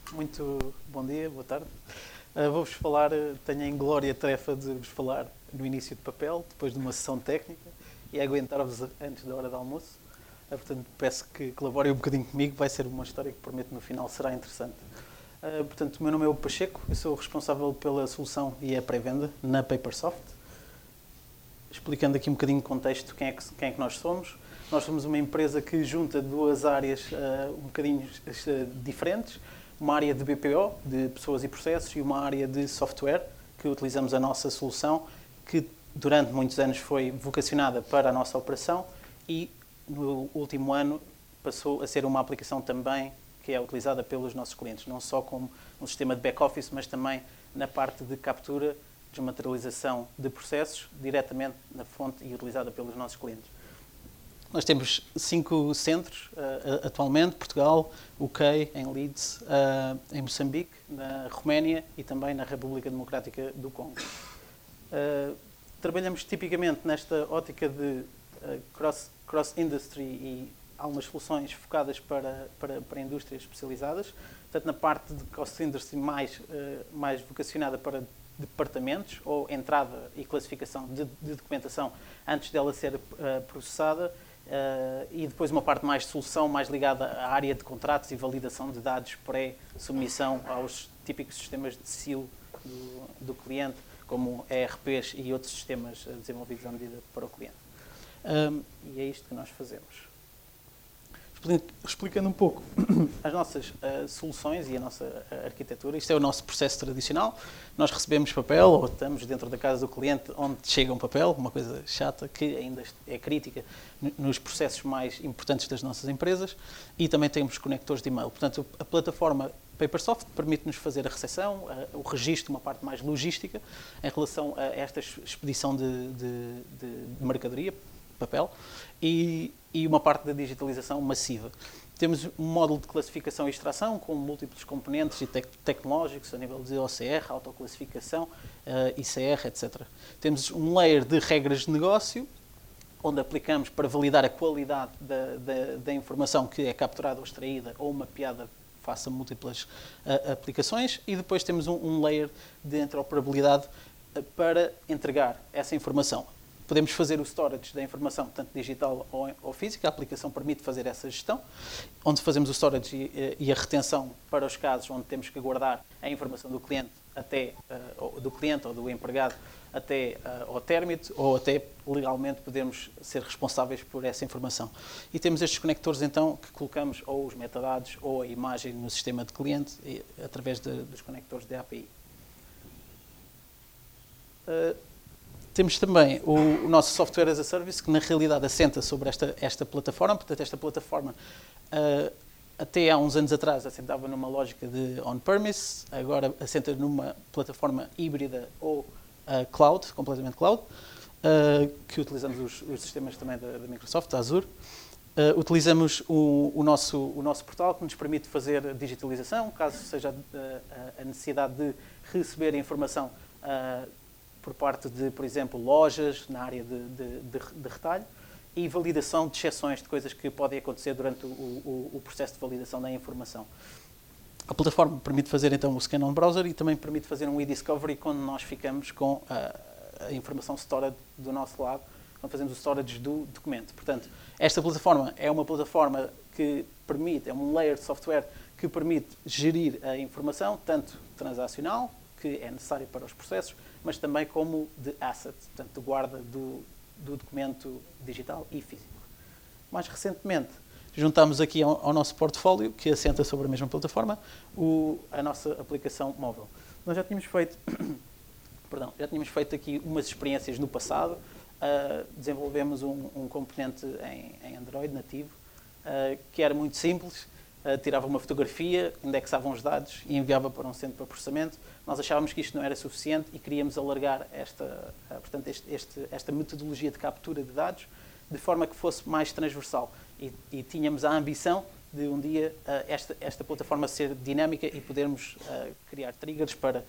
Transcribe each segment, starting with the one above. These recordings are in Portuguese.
Muito bom dia, boa tarde. Vou-vos falar, tenho a inglória tarefa de vos falar no início de papel, depois de uma sessão técnica, e aguentar-vos antes da hora do almoço. Portanto, peço que colaborem um bocadinho comigo, vai ser uma história que prometo no final será interessante. Portanto, o meu nome é o Pacheco, eu sou o responsável pela solução e a pré-venda na Papersoft. Explicando aqui um bocadinho de contexto quem é que nós somos. Nós somos uma empresa que junta duas áreas um bocadinho diferentes. Uma área de BPO, de pessoas e processos, e uma área de software, que utilizamos a nossa solução, que durante muitos anos foi vocacionada para a nossa operação e no último ano passou a ser uma aplicação também que é utilizada pelos nossos clientes, não só como um sistema de back-office, mas também na parte de captura, desmaterialização de processos, diretamente na fonte e utilizada pelos nossos clientes. Nós temos 5 centros atualmente, Portugal, UK, em Leeds, em Moçambique, na Roménia e também na República Democrática do Congo. Trabalhamos tipicamente nesta ótica de cross-industry e algumas soluções focadas para indústrias especializadas, portanto na parte de cross-industry mais vocacionada para departamentos ou entrada e classificação de documentação antes dela ser processada, e depois uma parte mais de solução, mais ligada à área de contratos e validação de dados pré-submissão aos típicos sistemas de SEAL do cliente, como ERPs e outros sistemas desenvolvidos à medida para o cliente. E é isto que nós fazemos. Explicando um pouco as nossas soluções e a nossa arquitetura, isto é o nosso processo tradicional. Nós recebemos papel ou estamos dentro da casa do cliente onde chega um papel, uma coisa chata que ainda é crítica nos processos mais importantes das nossas empresas, e também temos conectores de e-mail. Portanto, a plataforma Papersoft permite-nos fazer a recepção, o registro, uma parte mais logística em relação a esta expedição de mercadoria, papel, e uma parte da digitalização massiva. Temos um módulo de classificação e extração com múltiplos componentes e tecnológicos a nível de OCR, autoclassificação, ICR, etc. Temos um layer de regras de negócio, onde aplicamos para validar a qualidade da informação que é capturada ou extraída ou mapeada face a múltiplas aplicações, e depois temos um layer de interoperabilidade para entregar essa informação. Podemos fazer o storage da informação, tanto digital ou física. A aplicação permite fazer essa gestão, onde fazemos o storage e a retenção para os casos onde temos que guardar a informação do cliente ou do empregado até ao término, ou até legalmente podemos ser responsáveis por essa informação. E temos estes conectores então que colocamos ou os metadados ou a imagem no sistema de cliente através dos conectores de API. Temos também o nosso Software as a Service, que na realidade assenta sobre esta plataforma. Portanto, esta plataforma, até há uns anos atrás, assentava numa lógica de on-premise, agora assenta numa plataforma híbrida ou cloud, completamente cloud, que utilizamos os sistemas também da Microsoft, da Azure. Utilizamos o nosso portal, que nos permite fazer digitalização, caso seja a necessidade de receber informação por parte de, por exemplo, lojas na área de retalho, e validação de exceções de coisas que podem acontecer durante o processo de validação da informação. A plataforma permite fazer então o scan on browser e também permite fazer um e-discovery quando nós ficamos com a informação storage do nosso lado, quando fazemos o storage do documento. Portanto, esta plataforma é uma plataforma que permite, é um layer de software que permite gerir a informação, tanto transacional, que é necessário para os processos, mas também como de asset, portanto, de guarda do documento digital e físico. Mais recentemente, juntámos aqui ao nosso portfólio, que assenta sobre a mesma plataforma, a nossa aplicação móvel. Nós já tínhamos feito aqui umas experiências no passado. Desenvolvemos um componente em Android nativo, que era muito simples. Tirava uma fotografia, indexava os dados e enviava para um centro para processamento. Nós achávamos que isto não era suficiente e queríamos alargar esta metodologia de captura de dados de forma que fosse mais transversal. E tínhamos a ambição de um dia esta plataforma ser dinâmica e podermos criar triggers para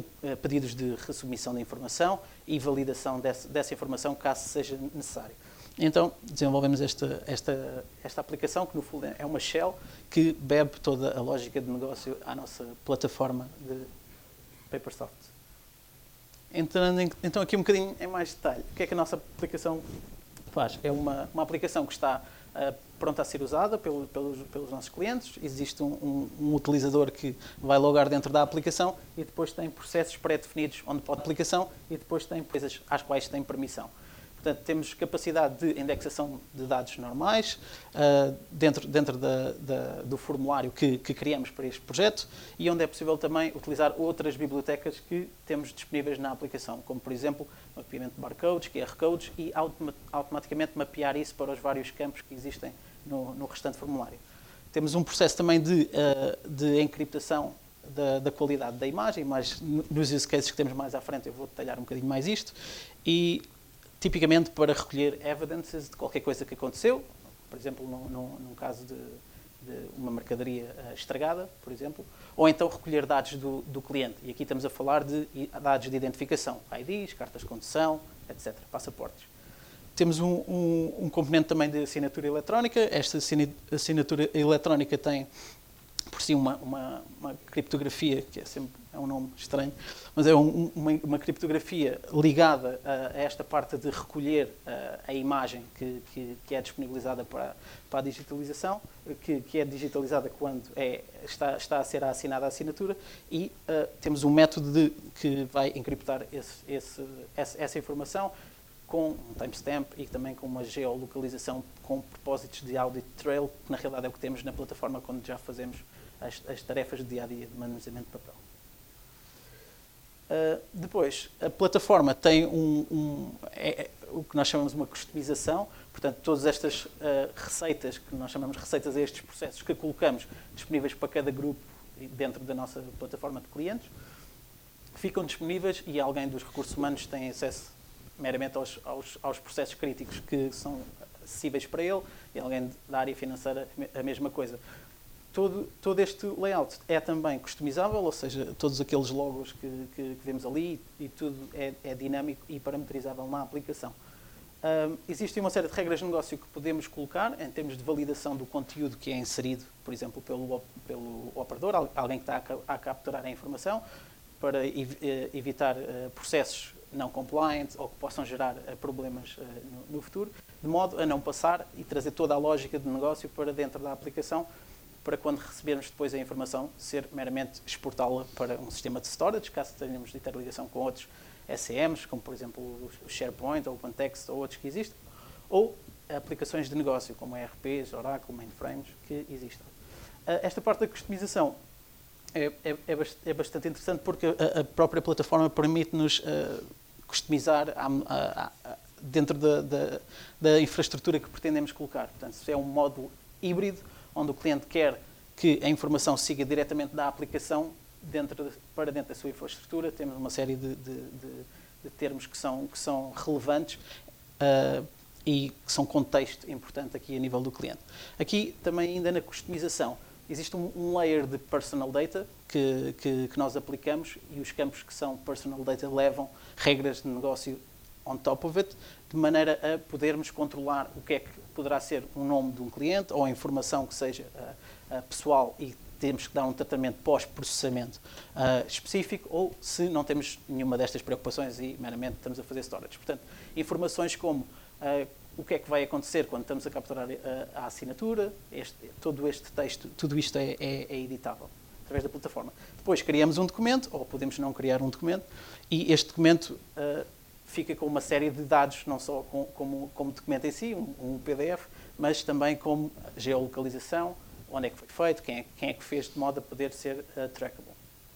pedidos de resubmissão da informação e validação dessa informação caso seja necessário. Então, desenvolvemos esta aplicação, que no fundo é uma shell que bebe toda a lógica de negócio à nossa plataforma de Papersoft. Entrando então aqui um bocadinho em mais detalhe, o que é que a nossa aplicação faz? É uma aplicação que está pronta a ser usada pelos nossos clientes. Existe um utilizador que vai logar dentro da aplicação e depois tem processos pré-definidos onde pode a aplicação e depois tem coisas às quais tem permissão. Portanto, temos capacidade de indexação de dados normais dentro do formulário que criamos para este projeto e onde é possível também utilizar outras bibliotecas que temos disponíveis na aplicação, como, por exemplo, mapeamento de barcodes, QR codes e automaticamente mapear isso para os vários campos que existem no restante formulário. Temos um processo também de encriptação da qualidade da imagem, mas nos use cases que temos mais à frente eu vou detalhar um bocadinho mais isto. E tipicamente para recolher evidences de qualquer coisa que aconteceu, por exemplo, num caso de uma mercadoria estragada, por exemplo, ou então recolher dados do cliente. E aqui estamos a falar de dados de identificação, IDs, cartas de condução, etc., passaportes. Temos um componente também de assinatura eletrónica. Esta assinatura eletrónica tem por si uma criptografia, que é um nome estranho, mas é uma criptografia ligada a esta parte de recolher a imagem que é disponibilizada para a digitalização, que é digitalizada quando está a ser assinada a assinatura, e temos um método que vai encriptar essa informação com um timestamp e também com uma geolocalização com propósitos de audit trail, que na realidade é o que temos na plataforma quando já fazemos as tarefas de dia-a-dia de manuseamento de papel. Depois, a plataforma tem o que nós chamamos de uma customização, portanto, todas estas receitas, que nós chamamos de receitas a estes processos, que colocamos disponíveis para cada grupo dentro da nossa plataforma de clientes, ficam disponíveis e alguém dos recursos humanos tem acesso meramente aos processos críticos que são acessíveis para ele, e alguém da área financeira a mesma coisa. Todo este layout é também customizável, ou seja, todos aqueles logos que vemos ali e tudo é dinâmico e parametrizável na aplicação. Existe uma série de regras de negócio que podemos colocar em termos de validação do conteúdo que é inserido, por exemplo, pelo operador, alguém que está a capturar a informação, para evitar processos não compliant ou que possam gerar problemas no futuro, de modo a não passar e trazer toda a lógica de negócio para dentro da aplicação, para quando recebermos depois a informação, ser meramente exportá-la para um sistema de storage, caso tenhamos de interligação com outros SCMs, como por exemplo o SharePoint, ou o OpenText, ou outros que existem, ou aplicações de negócio, como ERPs, Oracle, Mainframes, que existem. Esta parte da customização é bastante interessante porque a própria plataforma permite-nos customizar dentro da infraestrutura que pretendemos colocar. Portanto, se é um módulo híbrido, onde o cliente quer que a informação siga diretamente da aplicação para dentro da sua infraestrutura, temos uma série de termos que são relevantes e que são contexto importante aqui a nível do cliente. Aqui, também ainda na customização, existe um layer de personal data que nós aplicamos e os campos que são personal data levam regras de negócio on top of it, de maneira a podermos controlar o que é que poderá ser um nome de um cliente ou a informação que seja pessoal e temos que dar um tratamento pós-processamento específico, ou se não temos nenhuma destas preocupações e meramente estamos a fazer storage. Portanto, informações como o que é que vai acontecer quando estamos a capturar a assinatura, todo este texto, tudo isto é editável através da plataforma. Depois criamos um documento, ou podemos não criar um documento, e este documento fica com uma série de dados, não só como documento em si, um PDF, mas também como geolocalização, onde é que foi feito, quem é que fez, de modo a poder ser trackable.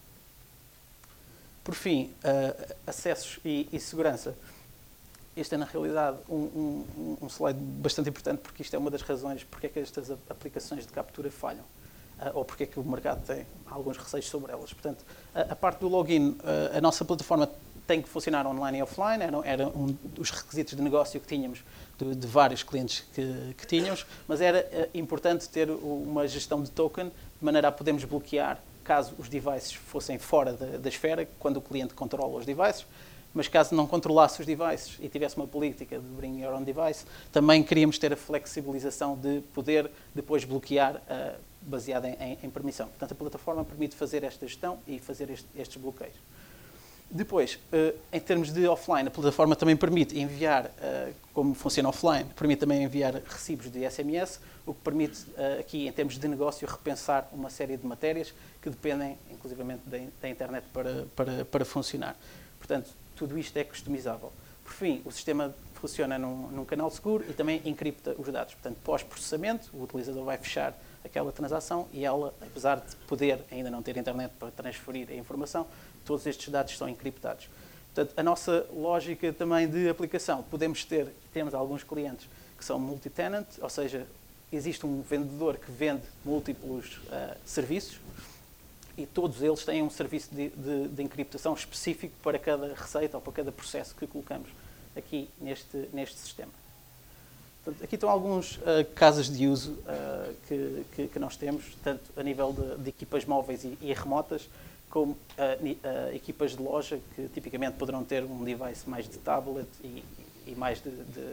Por fim, acessos e segurança. Este é, na realidade, um slide bastante importante, porque isto é uma das razões porque é que estas aplicações de captura falham, ou porque é que o mercado tem alguns receios sobre elas. Portanto, a parte do login, a nossa plataforma tem que funcionar online e offline, era um dos requisitos de negócio que tínhamos, de vários clientes que tínhamos, mas era importante ter uma gestão de token, de maneira a podermos bloquear, caso os devices fossem fora da esfera, quando o cliente controla os devices, mas caso não controlasse os devices e tivesse uma política de bring your own device, também queríamos ter a flexibilização de poder depois bloquear baseada em permissão. Portanto, a plataforma permite fazer esta gestão e fazer estes bloqueios. Depois, em termos de offline, a plataforma também permite enviar, como funciona offline, permite também enviar recibos de SMS, o que permite aqui, em termos de negócio, repensar uma série de matérias que dependem, inclusivamente, da internet para funcionar. Portanto, tudo isto é customizável. Por fim, o sistema funciona num canal seguro e também encripta os dados. Portanto, pós-processamento, o utilizador vai fechar aquela transação e ela, apesar de poder ainda não ter internet para transferir a informação, todos estes dados são encriptados. Portanto, a nossa lógica também de aplicação, temos alguns clientes que são multi-tenant, ou seja, existe um vendedor que vende múltiplos serviços e todos eles têm um serviço de encriptação específico para cada receita ou para cada processo que colocamos aqui neste sistema. Portanto, aqui estão alguns casos de uso que nós temos, tanto a nível de equipas móveis e remotas, como equipas de loja, que tipicamente poderão ter um device mais de tablet e mais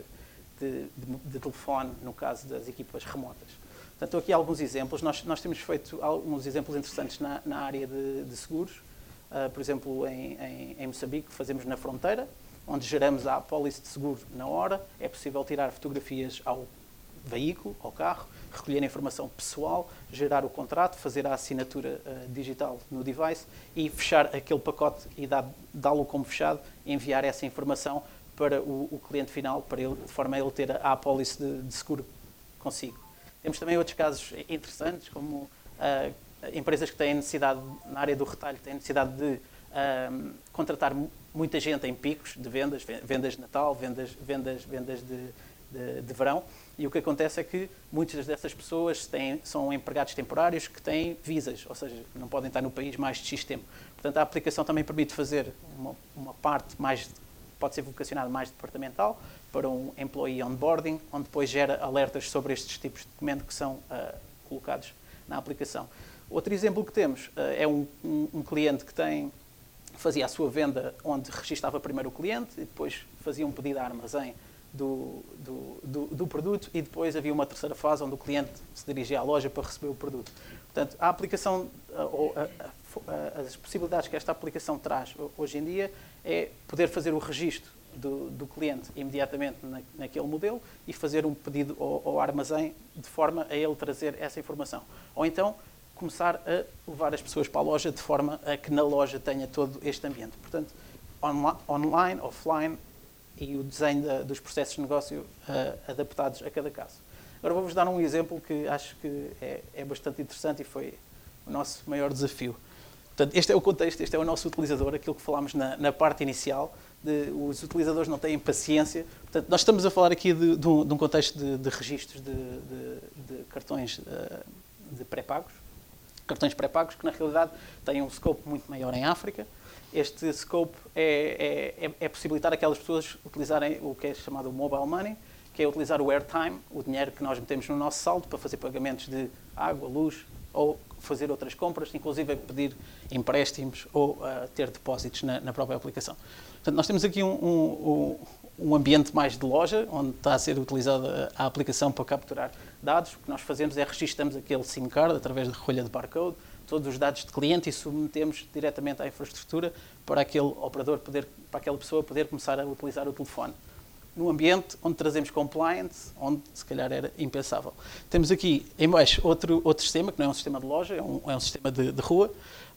de telefone, no caso das equipas remotas. Portanto, aqui alguns exemplos. Nós temos feito alguns exemplos interessantes na área de seguros. Por exemplo, em Moçambique, fazemos na fronteira, onde geramos a apólice de seguro na hora. É possível tirar fotografias ao veículo, ao carro, recolher a informação pessoal, gerar o contrato, fazer a assinatura digital no device e fechar aquele pacote e dá-lo como fechado e enviar essa informação para o cliente final, de forma a ele ter a apólice de seguro consigo. Temos também outros casos interessantes, como empresas que têm necessidade, na área do retalho, têm necessidade de contratar muita gente em picos de vendas de Natal, vendas de verão, e o que acontece é que muitas dessas pessoas são empregados temporários que têm visas, ou seja, não podem estar no país mais de X tempo. Portanto, a aplicação também permite fazer uma parte mais, pode ser vocacionada mais departamental, para um employee onboarding, onde depois gera alertas sobre estes tipos de documento que são colocados na aplicação. Outro exemplo que temos é um cliente que fazia a sua venda onde registava primeiro o cliente e depois fazia um pedido a armazém do produto e depois havia uma terceira fase onde o cliente se dirigia à loja para receber o produto. Portanto, a aplicação, as possibilidades que esta aplicação traz hoje em dia é poder fazer o registro do cliente imediatamente naquele modelo e fazer um pedido ao armazém de forma a ele trazer essa informação. Ou então, começar a levar as pessoas para a loja de forma a que na loja tenha todo este ambiente. Portanto, online, offline e o desenho dos processos de negócio adaptados a cada caso. Agora vou-vos dar um exemplo que acho que é bastante interessante e foi o nosso maior desafio. Portanto, este é o contexto, este é o nosso utilizador, aquilo que falámos na parte inicial, os utilizadores não têm paciência. Portanto, nós estamos a falar aqui de um contexto de registros de cartões de pré-pagos, cartões pré-pagos que na realidade têm um scope muito maior em África. Este scope é possibilitar aquelas pessoas utilizarem o que é chamado mobile money, que é utilizar o airtime, o dinheiro que nós metemos no nosso saldo para fazer pagamentos de água, luz ou fazer outras compras, inclusive pedir empréstimos ou ter depósitos na própria aplicação. Portanto, nós temos aqui um ambiente mais de loja, onde está a ser utilizada a aplicação para capturar dados. O que nós fazemos é registramos aquele SIM card através de recolha de barcode, todos os dados de cliente e submetemos diretamente à infraestrutura para aquele operador para aquela pessoa poder começar a utilizar o telefone. No ambiente onde trazemos compliance, onde se calhar era impensável. Temos aqui em baixo outro sistema, que não é um sistema de loja, é um sistema de rua.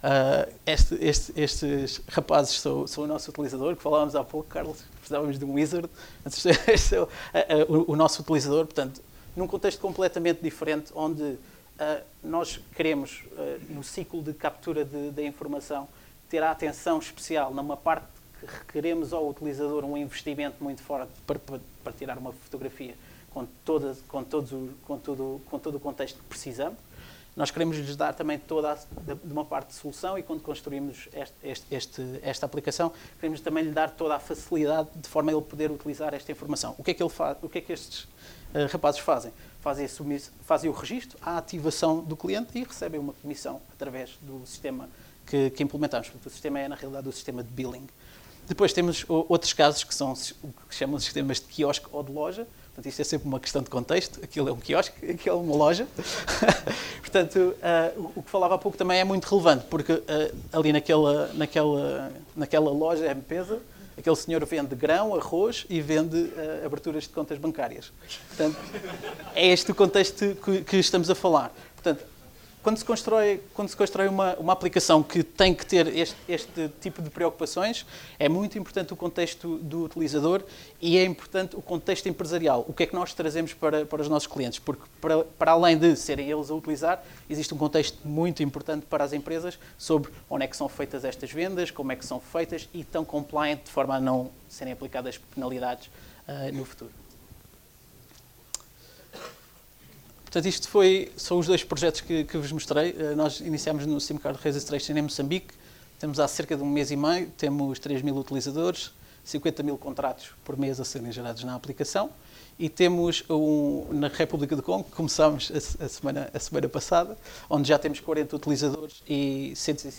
Estes rapazes são o nosso utilizador, que falávamos há pouco, Carlos, precisávamos de um wizard. Este é o nosso utilizador, portanto, num contexto completamente diferente, onde nós queremos, no ciclo de captura da informação, ter a atenção especial numa parte que requeremos ao utilizador um investimento muito forte para tirar uma fotografia com todo o contexto que precisamos. Nós queremos lhes dar também de uma parte de solução e quando construímos esta aplicação, queremos também lhe dar toda a facilidade de forma a ele poder utilizar esta informação. O que é que ele faz? O que é que estes rapazes fazem? Fazem o registro, a ativação do cliente e recebem uma comissão através do sistema que implementamos. O sistema é, na realidade, o sistema de billing. Depois temos outros casos que são o que chamam de sistemas de quiosque ou de loja. Portanto, isto é sempre uma questão de contexto. Aquilo é um quiosque, aquilo é uma loja. Portanto, o que falava há pouco também é muito relevante, porque ali naquela loja é M-Pesa, aquele senhor vende grão, arroz e vende aberturas de contas bancárias. Portanto, é este o contexto que estamos a falar. Portanto, quando se constrói uma aplicação que tem que ter este tipo de preocupações, é muito importante o contexto do utilizador e é importante o contexto empresarial. O que é que nós trazemos para os nossos clientes? Porque, para além de serem eles a utilizar, existe um contexto muito importante para as empresas sobre onde é que são feitas estas vendas, como é que são feitas e tão compliant de forma a não serem aplicadas penalidades no futuro. Portanto, são os dois projetos que vos mostrei. Nós iniciámos no SIM Card Registration em Moçambique. Temos há cerca de um mês e meio, temos 3.000 utilizadores, 50.000 contratos por mês a serem gerados na aplicação. E temos na República do Congo, começámos a semana passada, onde já temos 40 utilizadores e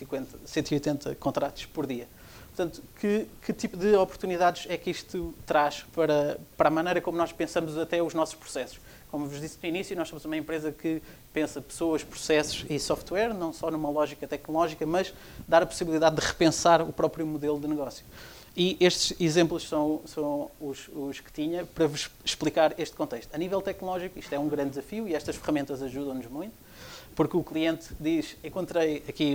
180 contratos por dia. Portanto, que tipo de oportunidades é que isto traz para a maneira como nós pensamos até os nossos processos? Como vos disse no início, nós somos uma empresa que pensa pessoas, processos e software, não só numa lógica tecnológica, mas dar a possibilidade de repensar o próprio modelo de negócio. E estes exemplos são os que tinha para vos explicar este contexto. A nível tecnológico, isto é um grande desafio e estas ferramentas ajudam-nos muito, porque o cliente diz, encontrei aqui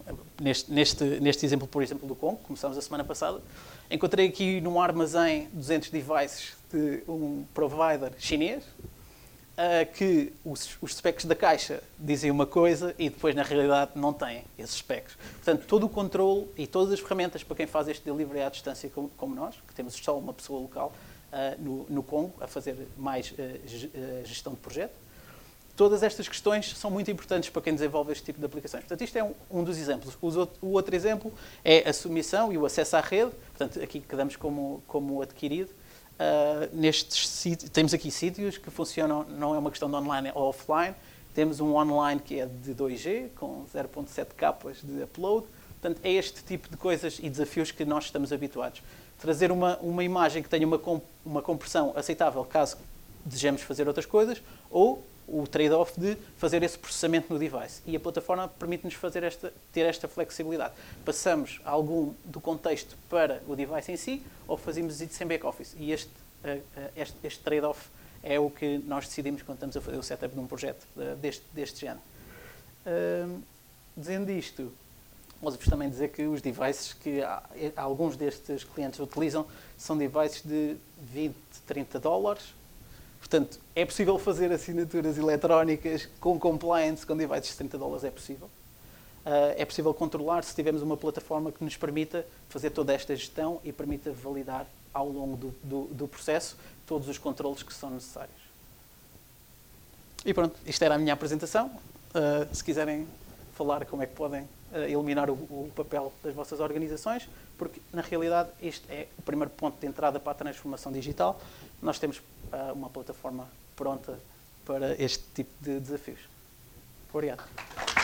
neste exemplo, por exemplo, do Congo, começámos a semana passada, encontrei aqui num armazém 200 devices de um provider chinês, que os specs da caixa dizem uma coisa e depois na realidade não têm esses specs. Portanto, todo o controle e todas as ferramentas para quem faz este delivery à distância como nós, que temos só uma pessoa local no Congo a fazer mais gestão de projeto, todas estas questões são muito importantes para quem desenvolve este tipo de aplicações. Portanto, isto é um dos exemplos. O outro exemplo é a submissão e o acesso à rede, portanto, aqui que damos como adquirido. Temos aqui sítios que funcionam, não é uma questão de online ou offline, temos um online que é de 2G, com 0.7 capas de upload, portanto é este tipo de coisas e desafios que nós estamos habituados. Trazer uma imagem que tenha uma compressão aceitável caso desejamos fazer outras coisas, ou o trade-off de fazer esse processamento no device. E a plataforma permite-nos ter esta flexibilidade. Passamos algum do contexto para o device em si, ou fazemos isso em back-office. E este trade-off é o que nós decidimos quando estamos a fazer o setup de um projeto deste género. Dizendo isto, posso-vos também dizer que os devices que alguns destes clientes utilizam são devices de 20, 30 dólares. Portanto, é possível fazer assinaturas eletrónicas com compliance, com devices de 30 dólares é possível. É possível controlar se tivermos uma plataforma que nos permita fazer toda esta gestão e permita validar ao longo do processo todos os controles que são necessários. E pronto, isto era a minha apresentação. Se quiserem falar como é que podem eliminar o papel das vossas organizações, porque na realidade este é o primeiro ponto de entrada para a transformação digital. Nós temos uma plataforma pronta para este tipo de desafios. Obrigado.